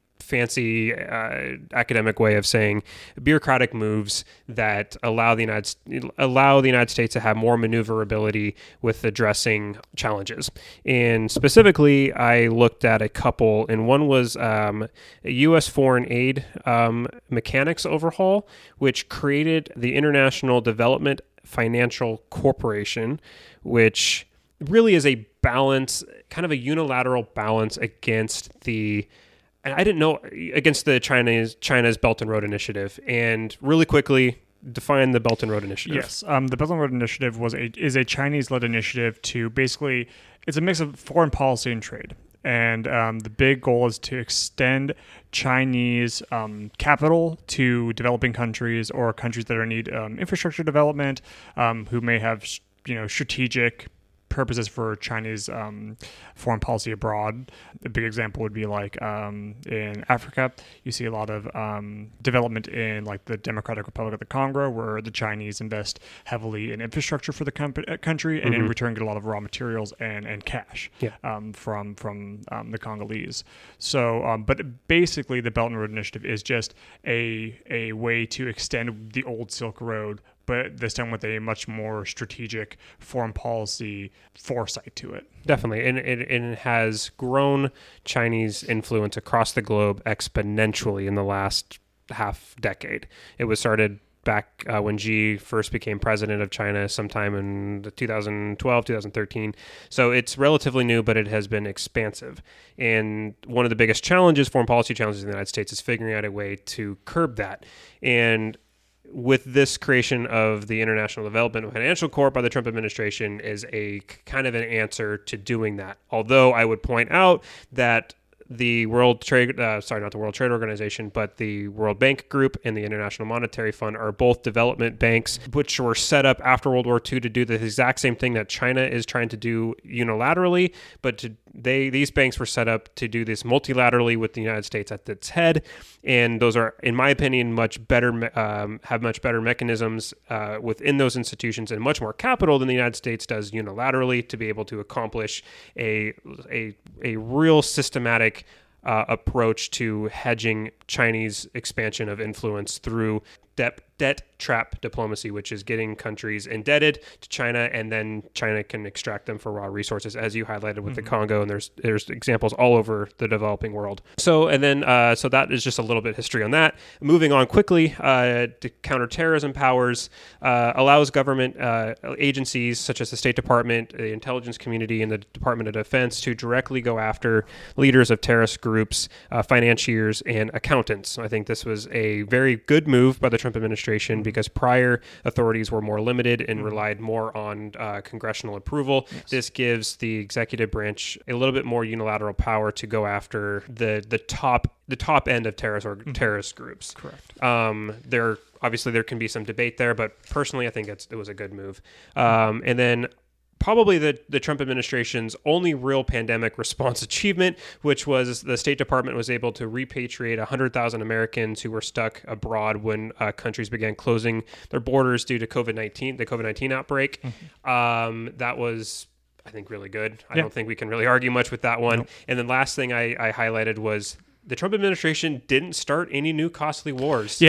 fancy uh, academic way of saying bureaucratic moves that allow the United allow the United States to have more maneuverability with addressing challenges. And specifically, I looked at a couple, and one was um, a U S foreign aid um, mechanics overhaul, which created the International Development Financial Corporation, which really is a balance, kind of a unilateral balance against the And I didn't know against the China's China's Belt and Road Initiative. And really quickly, define the Belt and Road Initiative. Yes, um, the Belt and Road Initiative was a is a Chinese-led initiative to basically, it's a mix of foreign policy and trade. And um, the big goal is to extend Chinese um, capital to developing countries or countries that are in need um, infrastructure development, um, who may have you know strategic purposes for Chinese um, foreign policy abroad. A big example would be like um, in Africa, you see a lot of um, development in like the Democratic Republic of the Congo, where the Chinese invest heavily in infrastructure for the com- country, and mm-hmm. in return get a lot of raw materials and, and cash yeah. um, from from um, the Congolese. So, um, but basically, the Belt and Road Initiative is just a a way to extend the old Silk Road, but this time with a much more strategic foreign policy foresight to it. Definitely. And it, it has grown Chinese influence across the globe exponentially in the last half decade. It was started back uh, when Xi first became president of China sometime in two thousand twelve, two thousand thirteen. So it's relatively new, but it has been expansive. And one of the biggest challenges, foreign policy challenges in the United States, is figuring out a way to curb that. And with this creation of the International Development Financial Corp by the Trump administration is a kind of an answer to doing that. Although I would point out that the World Trade, uh, sorry, not the World Trade Organization, but the World Bank Group and the International Monetary Fund are both development banks, which were set up after World War Two to do the exact same thing that China is trying to do unilaterally. But to, they these banks were set up to do this multilaterally with the United States at its head, and those are, in my opinion, much better, um, have much better mechanisms uh, within those institutions and much more capital than the United States does unilaterally to be able to accomplish a a a real systematic Uh, approach to hedging Chinese expansion of influence through debt, debt trap diplomacy, which is getting countries indebted to China, and then China can extract them for raw resources, as you highlighted with mm-hmm. the Congo, and there's there's examples all over the developing world. So and then uh, so that is just a little bit history on that. Moving on quickly, uh, to counterterrorism powers uh, allows government uh, agencies such as the State Department, the intelligence community, and the Department of Defense to directly go after leaders of terrorist groups, uh, financiers, and accountants. I think this was a very good move by the Trump administration because prior authorities were more limited and relied more on uh, congressional approval. Yes. This gives the executive branch a little bit more unilateral power to go after the the top the top end of terrorist or mm-hmm. terrorist groups. Correct. Um, there obviously there can be some debate there, but personally, I think it's, it was a good move. Um, and then. Probably the, the Trump administration's only real pandemic response achievement, which was the State Department was able to repatriate one hundred thousand Americans who were stuck abroad when uh, countries began closing their borders due to COVID nineteen, the COVID nineteen outbreak. Mm-hmm. Um, that was, I think, really good. I yeah. don't think we can really argue much with that one. Nope. And then last thing I, I highlighted was the Trump administration didn't start any new costly wars. Yeah.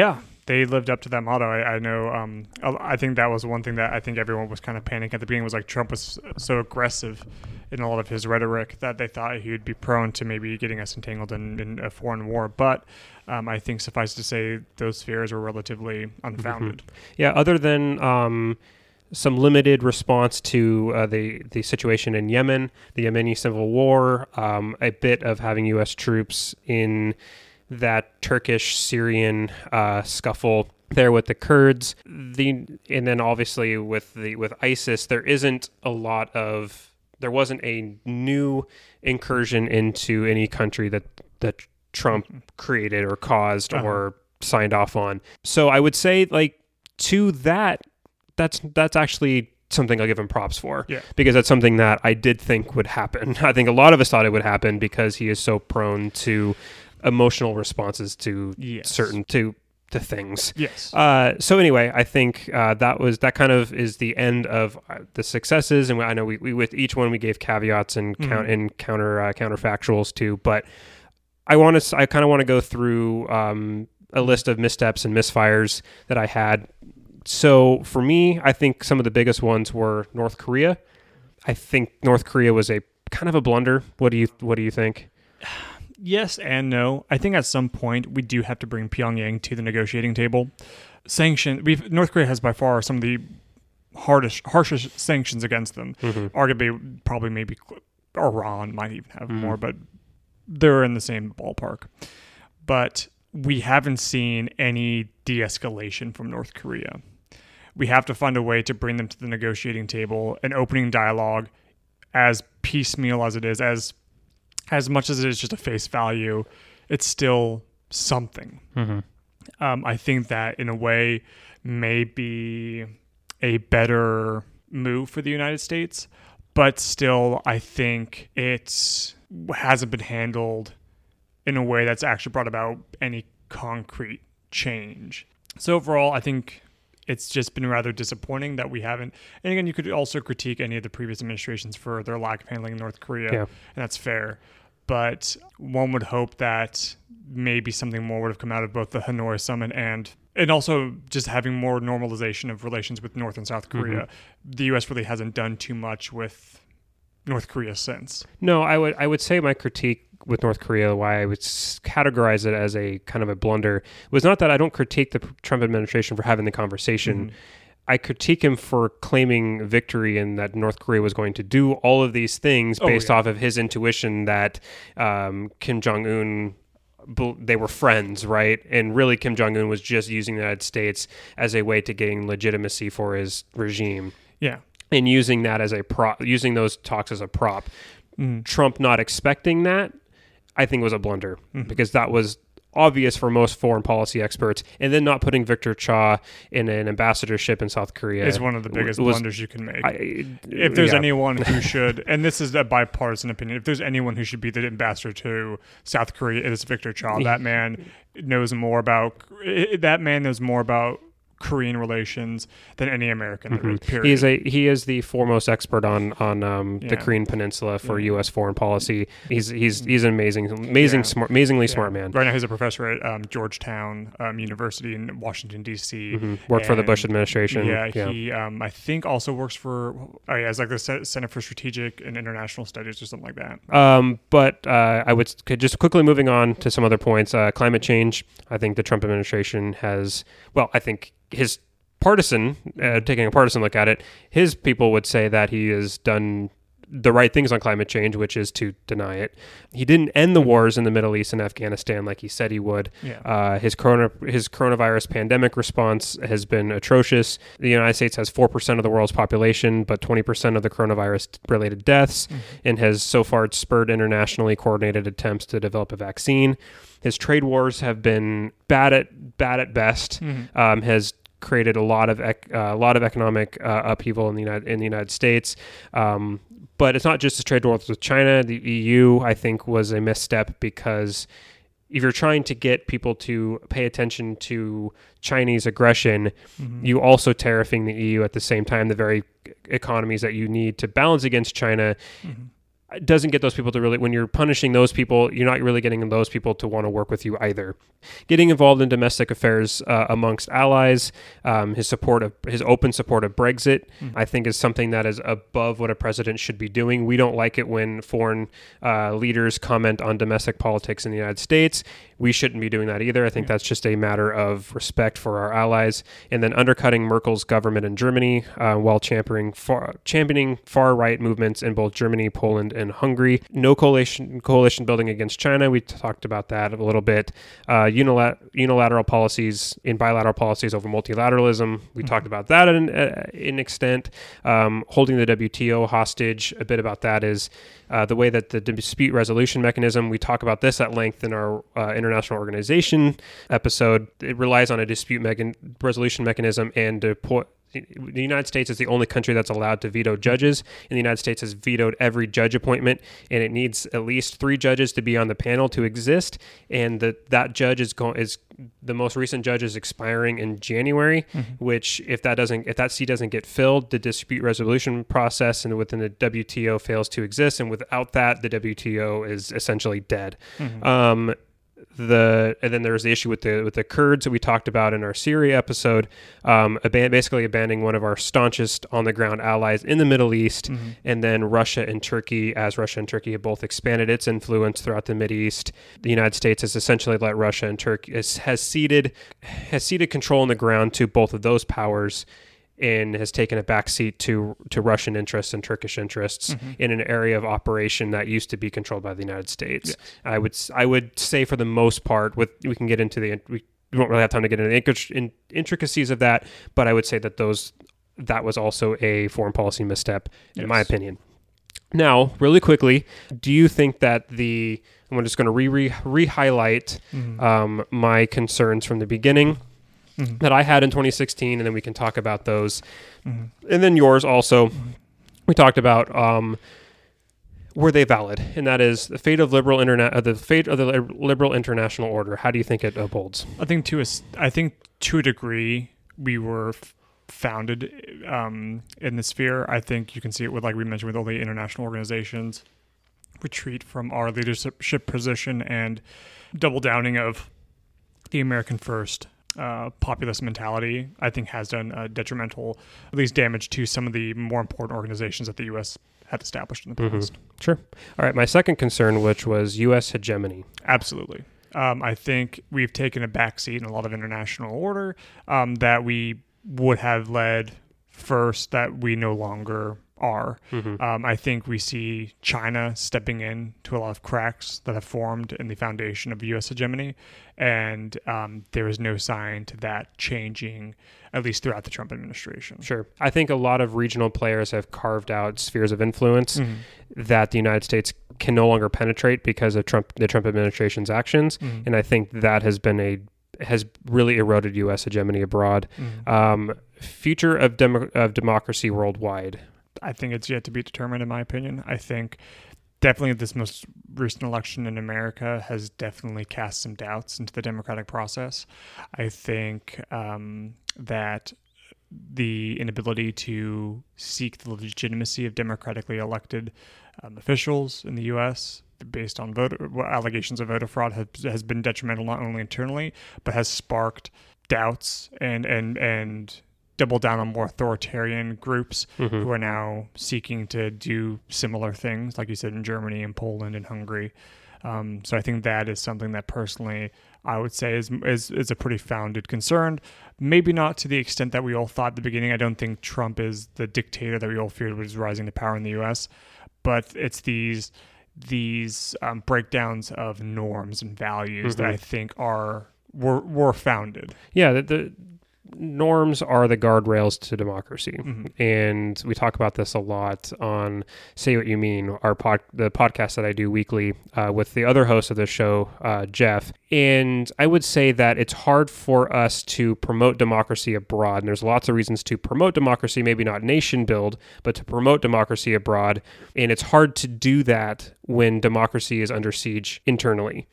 they lived up to that motto. I, I know. Um, I think that was one thing that I think everyone was kind of panicking at the beginning, was like Trump was so aggressive in a lot of his rhetoric that they thought he would be prone to maybe getting us entangled in, in a foreign war. But um, I think suffice to say, those fears were relatively unfounded. Mm-hmm. Yeah, other than um, some limited response to uh, the, the situation in Yemen, the Yemeni civil war, um, a bit of having U S troops in that Turkish-Syrian uh, scuffle there with the Kurds, the and then obviously with the with ISIS, there isn't a lot of there wasn't a new incursion into any country that that Trump created or caused uh-huh. or signed off on. So I would say, like, to that, that's that's actually something I'll give him props for, yeah. because that's something that I did think would happen. I think a lot of us thought it would happen because he is so prone to emotional responses to yes. certain to to things. Yes. Uh, so anyway, I think uh, that was that kind of is the end of uh, the successes, and I know we, we with each one we gave caveats and mm-hmm. count and counter uh, counterfactuals too. But I want to I kind of want to go through um, a list of missteps and misfires that I had. So for me, I think some of the biggest ones were North Korea. I think North Korea was a kind of a blunder. What do you What do you think? Yes and no. I think at some point we do have to bring Pyongyang to the negotiating table. Sanction. We've North Korea has by far some of the hardest, harshest sanctions against them. Mm-hmm. Arguably, probably maybe Iran might even have mm-hmm. more, but they're in the same ballpark. But we haven't seen any de-escalation from North Korea. We have to find a way to bring them to the negotiating table, an opening dialogue, as piecemeal as it is, as as much as it is just a face value, it's still something. Mm-hmm. Um, I think that in a way may be a better move for the United States, but still I think it hasn't been handled in a way that's actually brought about any concrete change. So overall, I think it's just been rather disappointing that we haven't. And again, you could also critique any of the previous administrations for their lack of handling North Korea, yeah. and that's fair. But one would hope that maybe something more would have come out of both the Hanoi summit and and also just having more normalization of relations with North and South Korea. Mm-hmm. The U S really hasn't done too much with North Korea since. No, I would I would say my critique with North Korea, why I would categorize it as a kind of a blunder, was not that I don't critique the Trump administration for having the conversation. Mm-hmm. I critique him for claiming victory and that North Korea was going to do all of these things based oh, yeah. off of his intuition that um, Kim Jong-un, they were friends, right? And really Kim Jong-un was just using the United States as a way to gain legitimacy for his regime. Yeah. And using that as a prop, using those talks as a prop. Mm. Trump not expecting that, I think was a blunder mm-hmm. because that was obvious for most foreign policy experts, and then not putting Victor Cha in an ambassadorship in South Korea is one of the biggest was, blunders you can make. I, if there's yeah. anyone who should, and this is a bipartisan opinion, if there's anyone who should be the ambassador to South Korea, it is Victor Cha. That man knows more about, that man knows more about Korean relations than any American. Mm-hmm. Period. He is a he is the foremost expert on on um, yeah. the Korean Peninsula for yeah. U S foreign policy. He's he's he's an amazing amazing yeah. smart amazingly yeah. smart man. Right now he's a professor at um, Georgetown um, University in Washington D C. Mm-hmm. Worked for the Bush administration. Yeah, yeah. he um, I think also works for oh yeah, it's like the Center for Strategic and International Studies or something like that. Um, but uh, I would just quickly moving on to some other points. Uh, climate change. I think the Trump administration has. Well, I think his. partisan, uh, taking a partisan look at it, his people would say that he has done the right things on climate change, which is to deny it. He didn't end the wars in the Middle East and Afghanistan like he said he would. Yeah. Uh, his corona, his coronavirus pandemic response has been atrocious. The United States has four percent of the world's population, but twenty percent of the coronavirus-related deaths, mm-hmm. and has so far spurred internationally coordinated attempts to develop a vaccine. His trade wars have been bad at bad at best. Mm-hmm. Um, has created a lot of ec- uh, a lot of economic uh, upheaval in the United in the United States, um, but it's not just the trade wars with China. The E U, I think, was a misstep because if you're trying to get people to pay attention to Chinese aggression, mm-hmm. you also tariffing the E U at the same time, the very economies that you need to balance against China. Mm-hmm. doesn't get those people to really, when you're punishing those people, you're not really getting those people to want to work with you either. Getting involved in domestic affairs uh, amongst allies, um, his support of his open support of Brexit, mm-hmm. I think is something that is above what a president should be doing. We don't like it when foreign uh, leaders comment on domestic politics in the United States. We shouldn't be doing that either. I think yeah. that's just a matter of respect for our allies. And then undercutting Merkel's government in Germany uh, while championing far, championing far-right movements in both Germany, Poland, and Hungary. No coalition coalition building against China. We talked about that a little bit. Uh, unilat- unilateral policies in bilateral policies over multilateralism. We mm-hmm. talked about that in uh, in extent. Um, holding the W T O hostage. A bit about that is uh, the way that the dispute resolution mechanism. We talk about this at length in our uh, international organization episode. It relies on a dispute mechan- resolution mechanism and to put. The United States is the only country that's allowed to veto judges, and the United States has vetoed every judge appointment, and it needs at least three judges to be on the panel to exist, and the, that judge is going is the most recent judge is expiring in January, mm-hmm. which if that doesn't if that seat doesn't get filled, the dispute resolution process and within the W T O fails to exist, and without that, the W T O is essentially dead. Mm-hmm. Um, The and then there's the issue with the with the Kurds that we talked about in our Syria episode, um, aban- basically abandoning one of our staunchest on the ground allies in the Middle East, mm-hmm. and then Russia and Turkey, as Russia and Turkey have both expanded its influence throughout the Mideast. The United States has essentially let Russia and Turkey has, has ceded has ceded control on the ground to both of those powers, and has taken a backseat to to Russian interests and Turkish interests mm-hmm. in an area of operation that used to be controlled by the United States. Yes. I would I would say for the most part, with we can get into the we don't really have time to get into the intricacies of that, but I would say that those that was also a foreign policy misstep in yes. my opinion. Now, really quickly, do you think that the I'm just going to re re re highlight mm-hmm. um, my concerns from the beginning. Mm-hmm. that I had in twenty sixteen, and then we can talk about those. Mm-hmm. And then yours also, mm-hmm. we talked about um, were they valid? And that is the fate of liberal internet, uh, the fate of the liberal international order. How do you think it upholds? I think to a, I think to a degree we were f- founded um, in the sphere. I think you can see it with, like we mentioned, with all the international organizations retreat from our leadership position and double downing of the American first. Uh, populist mentality, I think, has done uh, detrimental, at least damage to some of the more important organizations that the U S had established in the past. Mm-hmm. Sure. All right. My second concern, which was U S hegemony. Absolutely. Um, I think we've taken a backseat in a lot of international order um, that we would have led first that we no longer are. Mm-hmm. Um, I think we see China stepping in to a lot of cracks that have formed in the foundation of U S hegemony, and um, there is no sign to that changing, at least throughout the Trump administration. Sure. I think a lot of regional players have carved out spheres of influence mm-hmm. that the United States can no longer penetrate because of Trump, the Trump administration's actions, mm-hmm. and I think that has been a has really eroded U S hegemony abroad. Mm-hmm. Um, future of, dem- of democracy worldwide. I think it's yet to be determined, in my opinion. I think definitely this most recent election in America has definitely cast some doubts into the democratic process. I think um, that the inability to seek the legitimacy of democratically elected um, officials in the U S based on voter, allegations of voter fraud has, has been detrimental not only internally, but has sparked doubts and and and double down on more authoritarian groups mm-hmm. who are now seeking to do similar things, like you said, in Germany and Poland and Hungary. Um, so I think that is something that personally I would say is, is is a pretty founded concern. Maybe not to the extent that we all thought at the beginning. I don't think Trump is the dictator that we all feared was rising to power in the U S, but it's these these um, breakdowns of norms and values mm-hmm. that I think are were were founded. Yeah, the, the norms are the guardrails to democracy. Mm-hmm. And we talk about this a lot on Say What You Mean, our pod, the podcast that I do weekly uh, with the other host of the show, uh, Jeff. And I would say that it's hard for us to promote democracy abroad. And there's lots of reasons to promote democracy, maybe not nation build, but to promote democracy abroad. And it's hard to do that when democracy is under siege internally.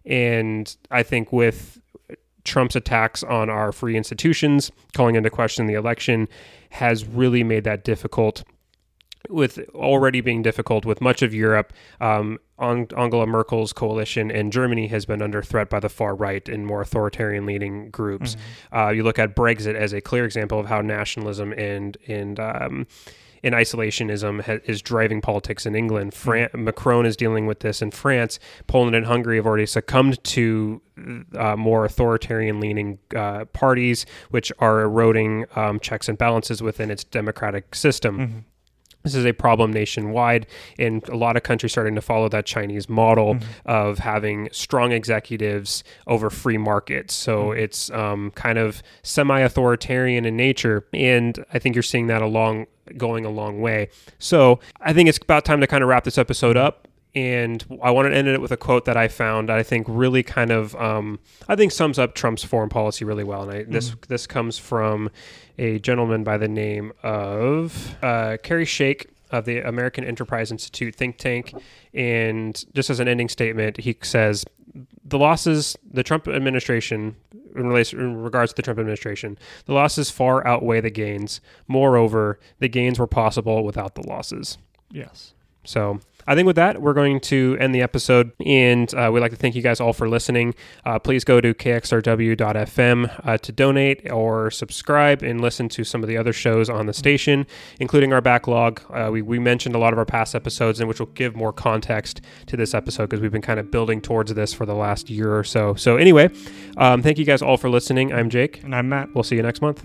And I think with Trump's attacks on our free institutions, calling into question the election, has really made that difficult. with already being difficult with much of Europe. Um, Angela Merkel's coalition in Germany has been under threat by the far right and more authoritarian-leaning groups. Mm-hmm. Uh, you look at Brexit as a clear example of how nationalism and and um, and isolationism ha- is driving politics in England. Fran- mm-hmm. Macron is dealing with this in France. Poland and Hungary have already succumbed to uh, more authoritarian-leaning uh, parties, which are eroding um, checks and balances within its democratic system. Mm-hmm. This is a problem nationwide, and a lot of countries starting to follow that Chinese model mm-hmm. of having strong executives over free markets. So mm-hmm. it's um, kind of semi-authoritarian in nature, and I think you're seeing that along going a long way. So I think it's about time to kind of wrap this episode up. And I want to end it with a quote that I found that I think really kind of, um, I think sums up Trump's foreign policy really well. And I, mm-hmm. this this comes from a gentleman by the name of uh, Kerry Shake of the American Enterprise Institute think tank. And just as an ending statement, he says, the losses, the Trump administration, in, relation, in regards to the Trump administration, the losses far outweigh the gains. Moreover, the gains were possible without the losses. Yes. So I think with that, we're going to end the episode, and uh, we'd like to thank you guys all for listening. Uh, please go to k x r w dot f m uh, to donate or subscribe and listen to some of the other shows on the station, including our backlog. Uh, we, we mentioned a lot of our past episodes, and which will give more context to this episode because we've been kind of building towards this for the last year or so. So anyway, um, thank you guys all for listening. I'm Jake. And I'm Matt. We'll see you next month.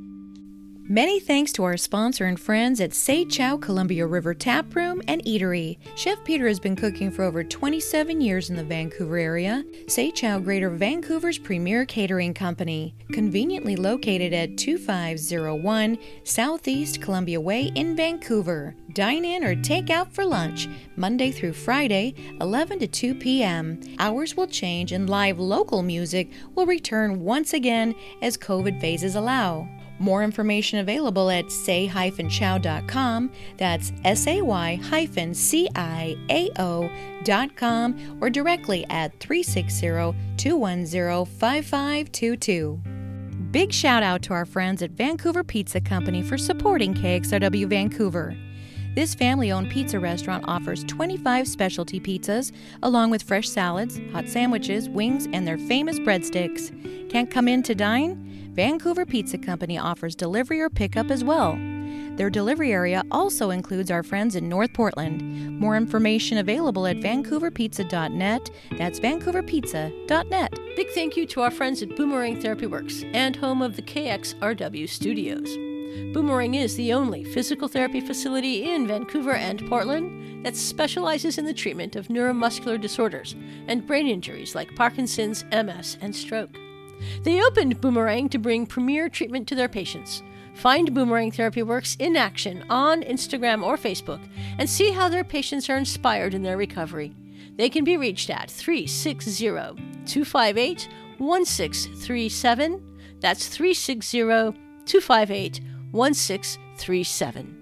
Many thanks to our sponsor and friends at Say Chow Columbia River Tap Room and Eatery. Chef Peter has been cooking for over twenty-seven years in the Vancouver area. Say Chow, Greater Vancouver's premier catering company. Conveniently located at two five zero one Southeast Columbia Way in Vancouver. Dine in or take out for lunch, Monday through Friday, eleven to two p.m. Hours will change and live local music will return once again as COVID phases allow. More information available at say chow dot com. That's S A Y hyphen C I A O dot com or directly at three six zero, two one zero, five five two two. Big shout out to our friends at Vancouver Pizza Company for supporting K X R W Vancouver. This family-owned pizza restaurant offers twenty-five specialty pizzas, along with fresh salads, hot sandwiches, wings, and their famous breadsticks. Can't come in to dine? Vancouver Pizza Company offers delivery or pickup as well. Their delivery area also includes our friends in North Portland. More information available at vancouver pizza dot net. That's vancouver pizza dot net. Big thank you to our friends at Boomerang Therapy Works and home of the K X R W studios. Boomerang is the only physical therapy facility in Vancouver and Portland that specializes in the treatment of neuromuscular disorders and brain injuries like Parkinson's, M S, and stroke. They opened Boomerang to bring premier treatment to their patients. Find Boomerang Therapy Works in action on Instagram or Facebook and see how their patients are inspired in their recovery. They can be reached at three six zero, two five eight, one six three seven. That's three six zero, two five eight, one six three seven.